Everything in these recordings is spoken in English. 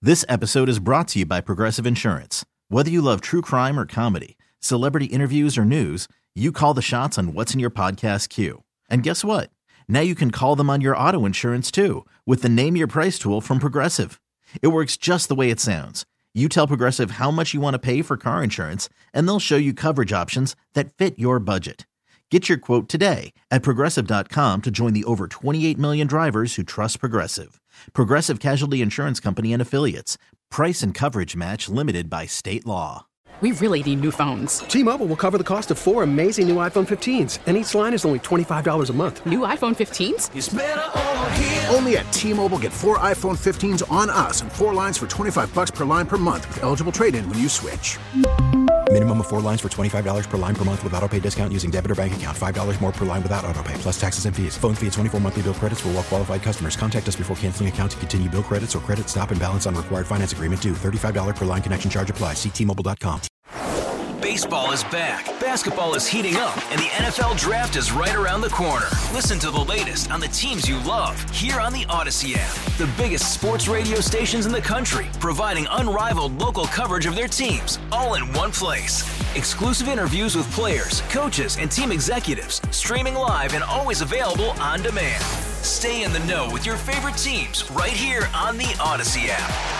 This episode is brought to you by Progressive Insurance. Whether you love true crime or comedy, celebrity interviews or news, you call the shots on what's in your podcast queue. And guess what? Now you can call them on your auto insurance too with the Name Your Price tool from Progressive. It works just the way it sounds. You tell Progressive how much you want to pay for car insurance, and they'll show you coverage options that fit your budget. Get your quote today at Progressive.com to join the over 28 million drivers who trust Progressive. Progressive Casualty Insurance Company and Affiliates. Price and coverage match limited by state law. We really need new phones. T-Mobile will cover the cost of 4 amazing new iPhone 15s, and each line is only $25 a month. New iPhone 15s? It's better over here. Only at T-Mobile, get 4 iPhone 15s on us and 4 lines for $25 per line per month with eligible trade-in when you switch. Minimum of 4 lines for $25 per line per month with autopay discount using debit or bank account. $5 more per line without autopay, plus taxes and fees. Phone fee at 24 monthly bill credits for well-qualified customers. Contact us before canceling account to continue bill credits or credit stop and balance on required finance agreement due. $35 per line connection charge applies. See T-Mobile.com. Baseball is back, basketball is heating up, and the NFL Draft is right around the corner. Listen to the latest on the teams you love here on the Odyssey app. The biggest sports radio stations in the country, providing unrivaled local coverage of their teams, all in one place. Exclusive interviews with players, coaches, and team executives, streaming live and always available on demand. Stay in the know with your favorite teams right here on the Odyssey app.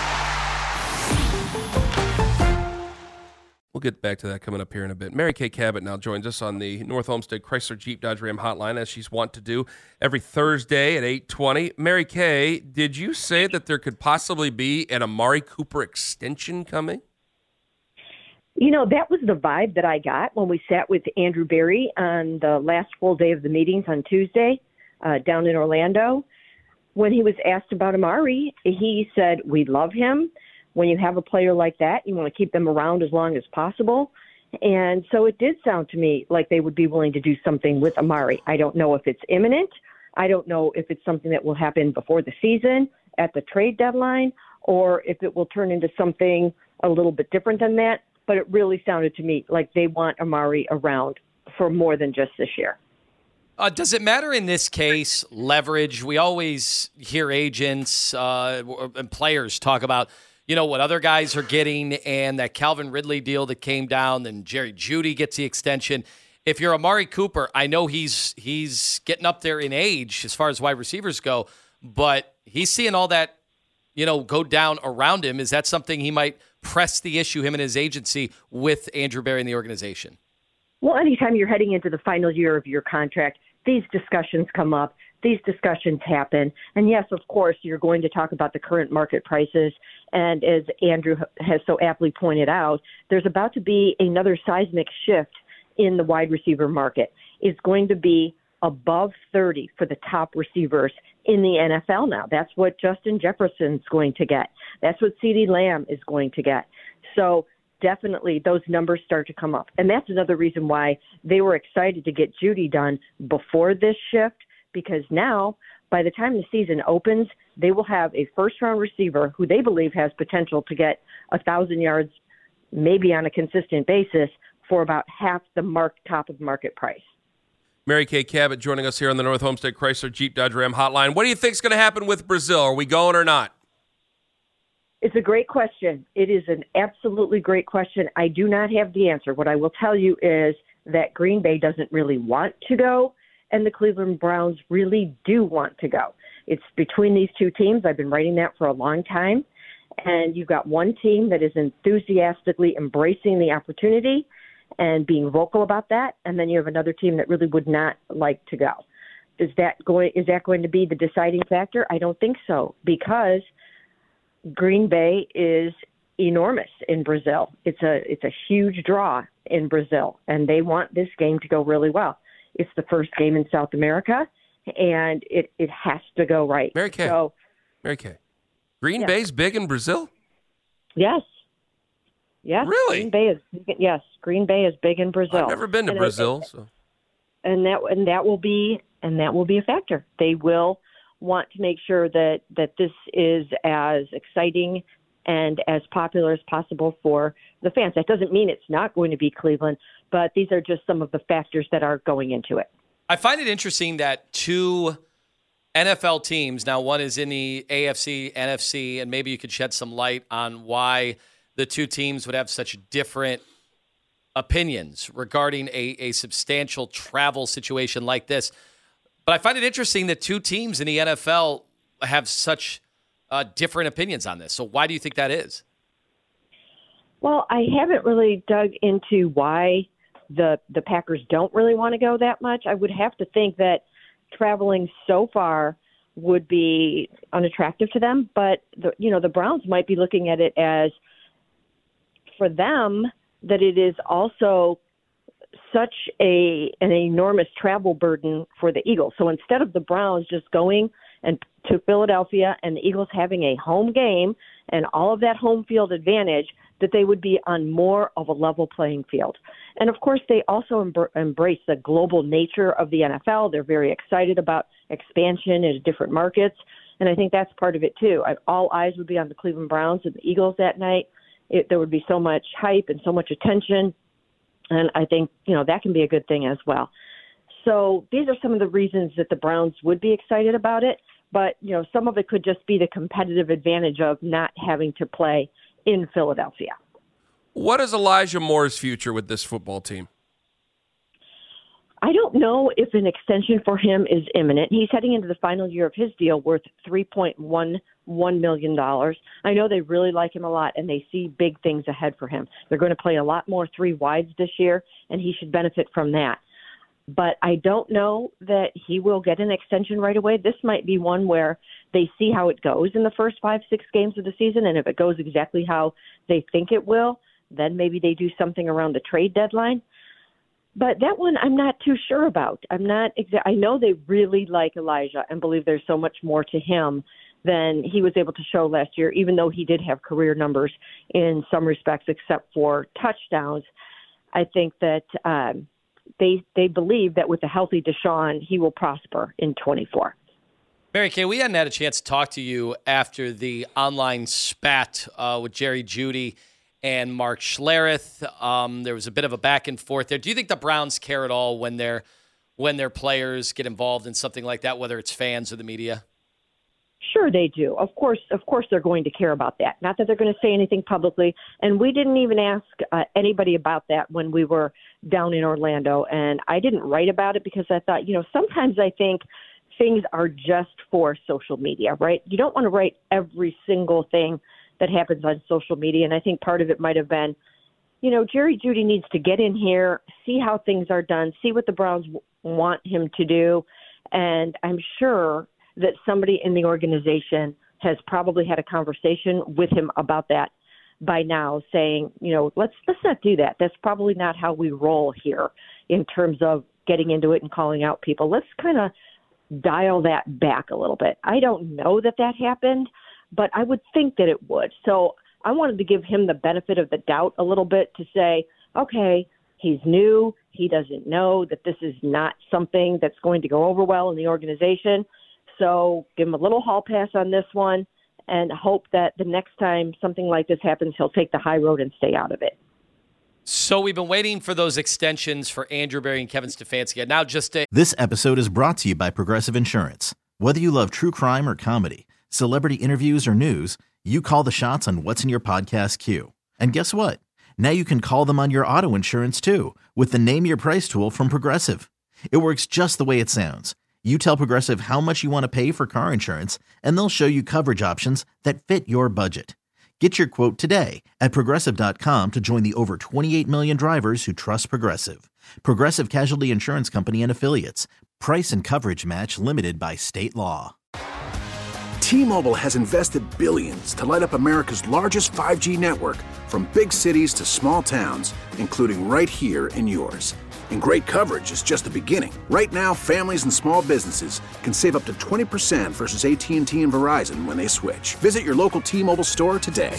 We'll get back to that coming up here in a bit. Mary Kay Cabot now joins us on the North Olmsted Chrysler Jeep Dodge Ram hotline, as she's wont to do every Thursday at 8:20. Mary Kay, did you say that there could possibly be an Amari Cooper extension coming? You know, that was the vibe that I got when we sat with Andrew Berry on the last full day of the meetings on Tuesday down in Orlando. When he was asked about Amari, he said, we love him. When you have a player like that, you want to keep them around as long as possible. And so it did sound to me like they would be willing to do something with Amari. I don't know if it's imminent. I don't know if it's something that will happen before the season, at the trade deadline, or if it will turn into something a little bit different than that. But it really sounded to me like they want Amari around for more than just this year. Does it matter in this case, leverage? We always hear agents and players talk about, you know, what other guys are getting, and that Calvin Ridley deal that came down, then Jerry Jeudy gets the extension. If you're Amari Cooper, I know he's getting up there in age as far as wide receivers go, but he's seeing all that, you know, go down around him. Is that something he might press the issue, him and his agency, with Andrew Berry and the organization? Well, anytime you're heading into the final year of your contract, these discussions come up. These discussions happen. And yes, of course, you're going to talk about the current market prices. And as Andrew has so aptly pointed out, there's about to be another seismic shift in the wide receiver market. It's going to be above 30 for the top receivers in the NFL now. That's what Justin Jefferson's going to get. That's what CeeDee Lamb is going to get. So definitely those numbers start to come up. And that's another reason why they were excited to get Jeudy done before this shift, because now, by the time the season opens, they will have a first-round receiver who they believe has potential to get 1,000 yards, maybe on a consistent basis, for about half the top of market price. Mary Kay Cabot joining us here on the North Olmsted Chrysler Jeep Dodge Ram hotline. What do you think is going to happen with Brazile? Are we going or not? It's a great question. It is an absolutely great question. I do not have the answer. What I will tell you is that Green Bay doesn't really want to go, and the Cleveland Browns really do want to go. It's between these two teams. I've been writing that for a long time. And you've got one team that is enthusiastically embracing the opportunity and being vocal about that. And then you have another team that really would not like to go. Is that going to be the deciding factor? I don't think so, because Green Bay is enormous in Brazil. It's a huge draw in Brazil, and they want this game to go really well. It's the first game in South America, and it has to go right. Mary Kay. Green Bay's big in Brazil? Yes. Yes. Really? Green Bay is big in Brazil. I've never been to Brazil, so. And that will be a factor. They will want to make sure that this is as exciting and as popular as possible for the fans. That doesn't mean it's not going to be Cleveland, but these are just some of the factors that are going into it. I find it interesting that two NFL teams, now one is in the AFC, NFC, and maybe you could shed some light on why the two teams would have such different opinions regarding a substantial travel situation like this. But I find it interesting that two teams in the NFL have such different opinions on this. So why do you think that is? Well, I haven't really dug into why the Packers don't really want to go that much. I would have to think that traveling so far would be unattractive to them. But, the Browns might be looking at it as, for them, that it is also such an enormous travel burden for the Eagles. So instead of the Browns just going and to Philadelphia and the Eagles having a home game and all of that home field advantage, that they would be on more of a level playing field. And, of course, they also embrace the global nature of the NFL. They're very excited about expansion into different markets, and I think that's part of it, too. All eyes would be on the Cleveland Browns and the Eagles that night. There would be so much hype and so much attention, and I think, that can be a good thing as well. So these are some of the reasons that the Browns would be excited about it, but, some of it could just be the competitive advantage of not having to play in Philadelphia. What is Elijah Moore's future with this football team? I don't know if an extension for him is imminent. He's heading into the final year of his deal worth $3.11 million. I know they really like him a lot, and they see big things ahead for him. They're going to play a lot more 3 wides this year, and he should benefit from that. But I don't know that he will get an extension right away. This might be one where they see how it goes in the first 5-6 games of the season, and if it goes exactly how they think it will, then maybe they do something around the trade deadline. But that one I'm not too sure about. I know they really like Elijah and believe there's so much more to him than he was able to show last year, even though he did have career numbers in some respects except for touchdowns. I think that they believe that with a healthy Deshaun, he will prosper in 24. Mary Kay, we hadn't had a chance to talk to you after the online spat with Jerry Jeudy and Mark Schlereth. There was a bit of a back and forth there. Do you think the Browns care at all when their players get involved in something like that, whether it's fans or the media? Sure they do. Of course they're going to care about that. Not that they're going to say anything publicly. And we didn't even ask anybody about that when we were down in Orlando. And I didn't write about it because I thought, sometimes I think things are just for social media, right? You don't want to write every single thing that happens on social media. And I think part of it might have been, Jerry Jeudy needs to get in here, see how things are done, see what the Browns want him to do. And I'm sure that somebody in the organization has probably had a conversation with him about that by now, saying, let's not do that. That's probably not how we roll here in terms of getting into it and calling out people. Let's kind of dial that back a little bit. I don't know that happened, but I would think that it would. So I wanted to give him the benefit of the doubt a little bit to say, okay, he's new. He doesn't know that this is not something that's going to go over well in the organization. So give him a little hall pass on this one and hope that the next time something like this happens, he'll take the high road and stay out of it. So we've been waiting for those extensions for Andrew Berry and Kevin Stefanski. Now This episode is brought to you by Progressive Insurance. Whether you love true crime or comedy, celebrity interviews or news, you call the shots on what's in your podcast queue. And guess what? Now you can call them on your auto insurance too with the Name Your Price tool from Progressive. It works just the way it sounds. You tell Progressive how much you want to pay for car insurance, and they'll show you coverage options that fit your budget. Get your quote today at Progressive.com to join the over 28 million drivers who trust Progressive. Progressive Casualty Insurance Company and Affiliates. Price and coverage match limited by state law. T-Mobile has invested billions to light up America's largest 5G network, from big cities to small towns, including right here in yours. And great coverage is just the beginning. Right now, families and small businesses can save up to 20% versus AT&T and Verizon when they switch. Visit your local T-Mobile store today.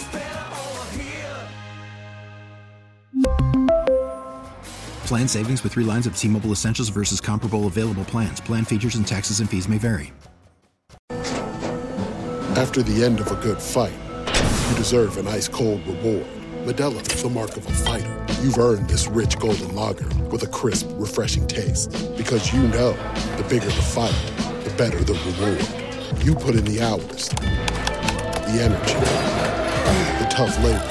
Plan savings with 3 lines of T-Mobile Essentials versus comparable available plans. Plan features and taxes and fees may vary. After the end of a good fight, you deserve an ice-cold reward. Modelo is the mark of a fighter. You've earned this rich golden lager with a crisp, refreshing taste. Because you know, the bigger the fight, the better the reward. You put in the hours, the energy, the tough labor.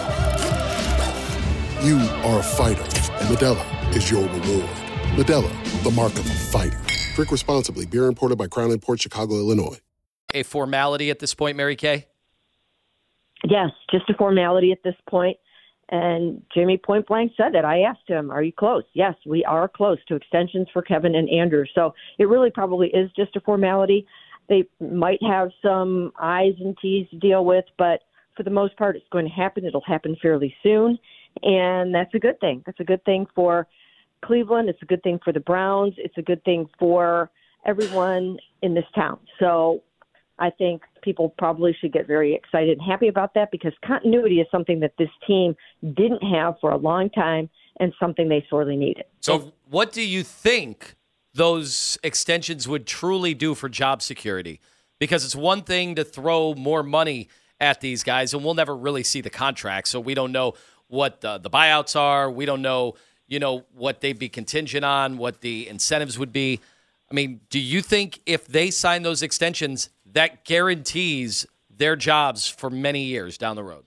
You are a fighter, and Modelo is your reward. Modelo, the mark of a fighter. Drink responsibly. Beer imported by Crown Imports, Chicago, Illinois. A formality at this point, Mary Kay? Yes, just a formality at this point. And Jimmy point blank said that. I asked him, are you close? Yes, we are close to extensions for Kevin and Andrew. So it really probably is just a formality. They might have some I's and T's to deal with, but for the most part, it's going to happen. It'll happen fairly soon. And that's a good thing. That's a good thing for Cleveland. It's a good thing for the Browns. It's a good thing for everyone in this town. So I think people probably should get very excited and happy about that, because continuity is something that this team didn't have for a long time and something they sorely needed. So what do you think those extensions would truly do for job security? Because it's one thing to throw more money at these guys, and we'll never really see the contract, so we don't know what the buyouts are. We don't know, what they'd be contingent on, what the incentives would be. I mean, do you think if they sign those extensions, that guarantees their jobs for many years down the road?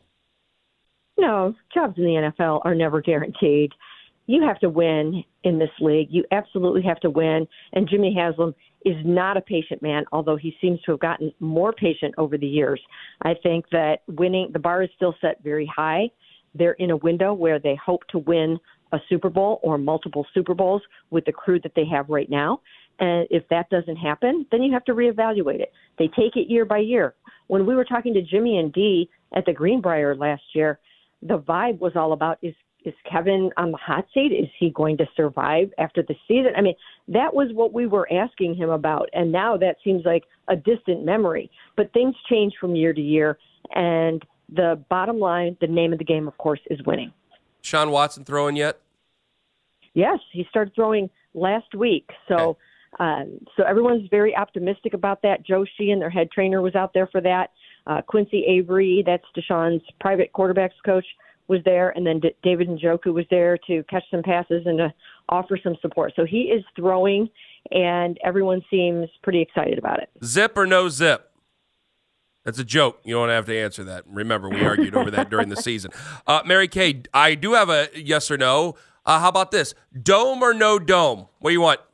No, jobs in the NFL are never guaranteed. You have to win in this league. You absolutely have to win. And Jimmy Haslam is not a patient man, although he seems to have gotten more patient over the years. I think that winning, the bar is still set very high. They're in a window where they hope to win a Super Bowl or multiple Super Bowls with the crew that they have right now. And if that doesn't happen, then you have to reevaluate it. They take it year by year. When we were talking to Jimmy and Dee at the Greenbrier last year, the vibe was all about, is Kevin on the hot seat? Is he going to survive after the season? I mean, that was what we were asking him about. And now that seems like a distant memory. But things change from year to year. And the bottom line, the name of the game, of course, is winning. Sean Watson throwing yet? Yes, he started throwing last week. So so everyone's very optimistic about that. Joe Sheehan, their head trainer, was out there for that. Quincy Avery, that's Deshaun's private quarterbacks coach, was there. And then David Njoku was there to catch some passes and to offer some support. So he is throwing, and everyone seems pretty excited about it. Zip or no zip? That's a joke. You don't have to answer that. Remember, we argued over that during the season. Mary Kay, I do have a yes or no. How about this? Dome or no dome? What do you want?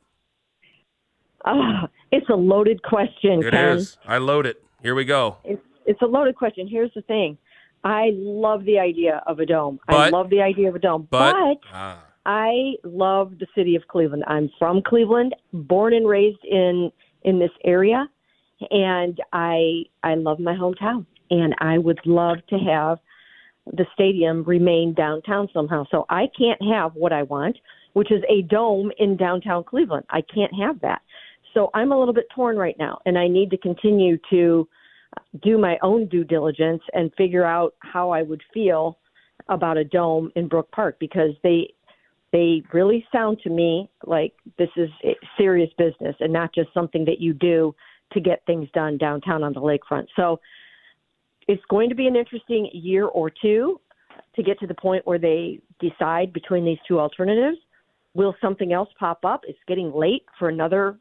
It's a loaded question, It Ken. is. I load it. Here we go. It's a loaded question. Here's the thing. I love the idea of a dome. I love the idea of a dome. But I love the city of Cleveland. I'm from Cleveland, born and raised in this area, and I love my hometown. And I would love to have the stadium remain downtown somehow. So I can't have what I want, which is a dome in downtown Cleveland. I can't have that. So I'm a little bit torn right now, and I need to continue to do my own due diligence and figure out how I would feel about a dome in Brook Park, because they really sound to me like this is serious business and not just something that you do to get things done downtown on the lakefront. So it's going to be an interesting year or two to get to the point where they decide between these two alternatives. Will something else pop up? It's getting late for another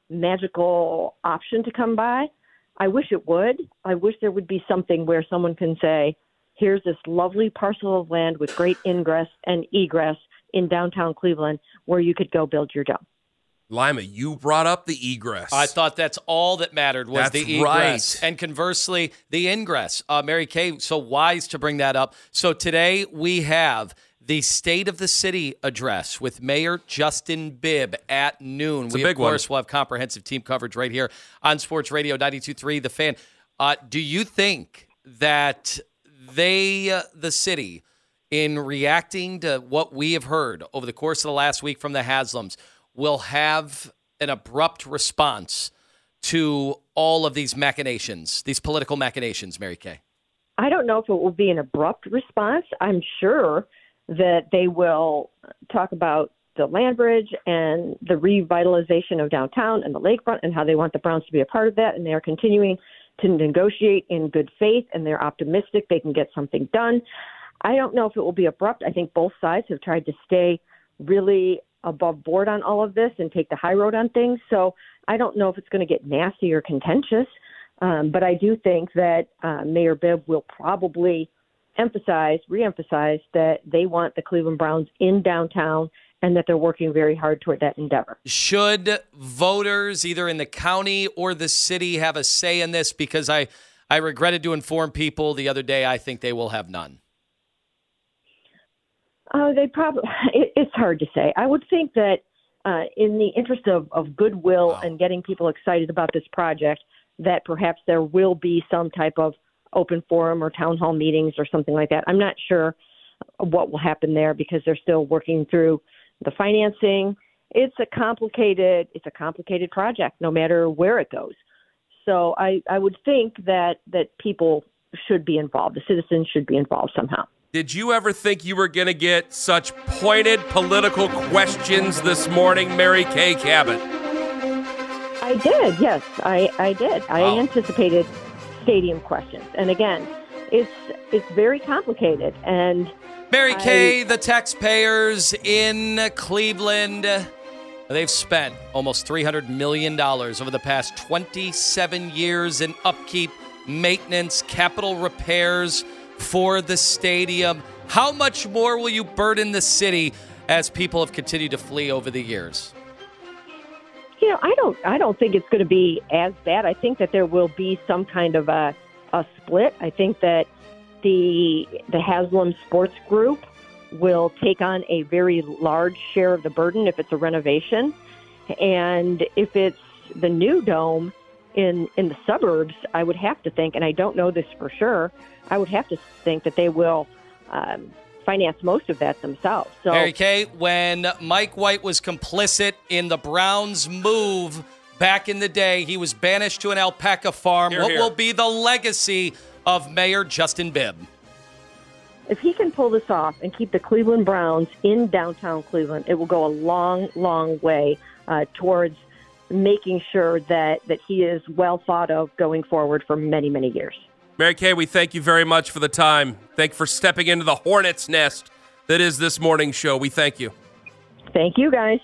magical option to come by. I wish it would. I wish there would be something where someone can say, here's this lovely parcel of land with great ingress and egress in downtown Cleveland where you could go build your dome. Lima, you brought up the egress. I thought that's all that mattered was That's the egress. Right. And conversely, the ingress. Mary Kay, so wise to bring that up. So today we have the State of the City address with Mayor Justin Bibb at noon. It's a big one. Of course, will have comprehensive team coverage right here on Sports Radio 92.3 The Fan. Do you think that the city, in reacting to what we have heard over the course of the last week from the Haslams, will have an abrupt response to all of these machinations, these political machinations, Mary Kay? I don't know if it will be an abrupt response. I'm sure that they will talk about the land bridge and the revitalization of downtown and the lakefront and how they want the Browns to be a part of that. And they are continuing to negotiate in good faith, and they're optimistic they can get something done. I don't know if it will be abrupt. I think both sides have tried to stay really above board on all of this and take the high road on things. So I don't know if it's going to get nasty or contentious, but I do think that Mayor Bibb will probably reemphasize that they want the Cleveland Browns in downtown and that they're working very hard toward that endeavor. Should voters either in the county or the city have a say in this? Because I regretted to inform people the other day, I think they will have none. It's hard to say. I would think that in the interest of goodwill and getting people excited about this project, that perhaps there will be some type of open forum or town hall meetings or something like that. I'm not sure what will happen there because they're still working through the financing. It's a complicated project, no matter where it goes. So I would think that people should be involved. The citizens should be involved somehow. Did you ever think you were going to get such pointed political questions this morning, Mary Kay Cabot? I did, yes, I did. I anticipated stadium questions. And again, it's very complicated. And Mary Kay, the taxpayers in Cleveland, they've spent almost $300 million over the past 27 years in upkeep, maintenance, capital repairs for the stadium. How much more will you burden the city as people have continued to flee over the years? You know, I don't think it's going to be as bad. I think that there will be some kind of a split. I think that the Haslam Sports Group will take on a very large share of the burden if it's a renovation. And if it's the new dome in the suburbs, I would have to think, and I don't know this for sure, I would have to think that they will finance most of that themselves. So, Mary Kay, when Mike White was complicit in the Browns' move back in the day, he was banished to an alpaca farm. What will be the legacy of Mayor Justin Bibb? If he can pull this off and keep the Cleveland Browns in downtown Cleveland, it will go a long, long way towards making sure that he is well thought of going forward for many, many years. Mary Kay, we thank you very much for the time. Thank you for stepping into the hornet's nest that is this morning's show. We thank you. Thank you, guys.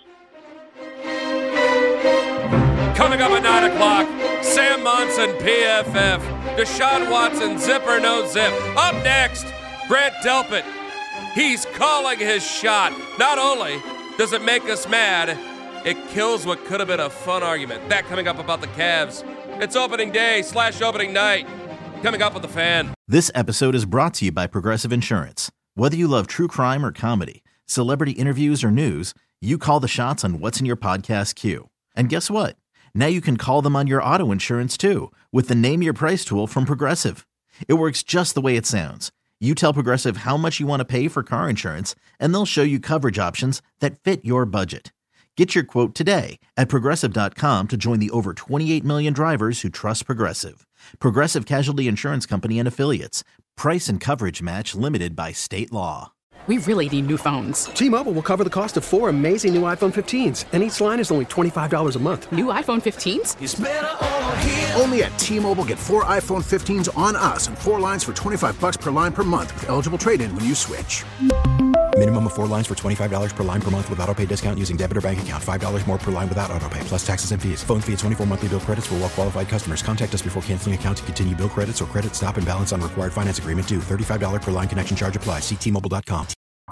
Coming up at 9 o'clock, Sam Monson, PFF. Deshaun Watson, zip or no zip. Up next, Grant Delpit. He's calling his shot. Not only does it make us mad, it kills what could have been a fun argument. That coming up about the Cavs. It's opening day / opening night. Coming up with the Fan. This episode is brought to you by Progressive Insurance. Whether you love true crime or comedy, celebrity interviews or news, you call the shots on what's in your podcast queue. And guess what? Now you can call them on your auto insurance too with the Name Your Price tool from Progressive. It works just the way it sounds. You tell Progressive how much you want to pay for car insurance, and they'll show you coverage options that fit your budget. Get your quote today at Progressive.com to join the over 28 million drivers who trust Progressive. Progressive Casualty Insurance Company and Affiliates. Price and coverage match limited by state law. We really need new phones. T-Mobile will cover the cost of 4 amazing new iPhone 15s, and each line is only $25 a month. New iPhone 15s? It's better over here. Only at T-Mobile, get 4 iPhone 15s on us and 4 lines for $25 per line per month with eligible trade-in when you switch. Minimum of 4 lines for $25 per line per month with autopay discount using debit or bank account. $5 more per line without autopay, plus taxes and fees. Phone fee at 24 monthly bill credits for well-qualified customers. Contact us before canceling account to continue bill credits or credit stop and balance on required finance agreement due. $35 per line connection charge applies. See T-Mobile.com.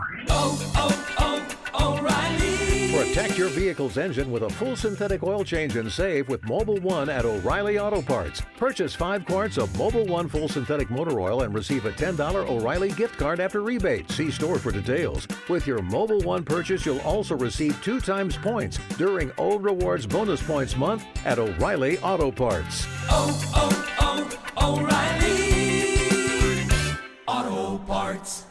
O'Reilly. Protect your vehicle's engine with a full synthetic oil change and save with Mobil 1 at O'Reilly Auto Parts. Purchase 5 quarts of Mobil 1 full synthetic motor oil and receive a $10 O'Reilly gift card after rebate. See store for details. With your Mobil 1 purchase, you'll also receive 2 times points during O Rewards Bonus Points Month at O'Reilly Auto Parts. O'Reilly Auto Parts.